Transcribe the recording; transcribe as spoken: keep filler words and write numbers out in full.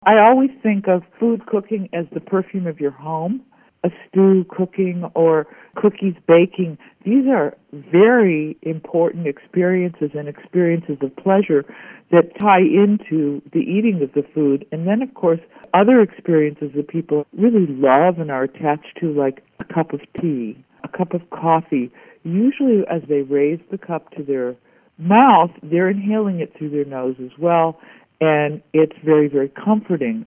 I always think of food cooking as the perfume of your home. A stew cooking or cookies baking. These are very important experiences and experiences of pleasure that tie into the eating of the food. And then, of course, other experiences that people really love and are attached to, like a cup of tea, a cup of coffee. Usually as they raise the cup to their mouth, they're inhaling it through their nose as well. And it's very, very comforting.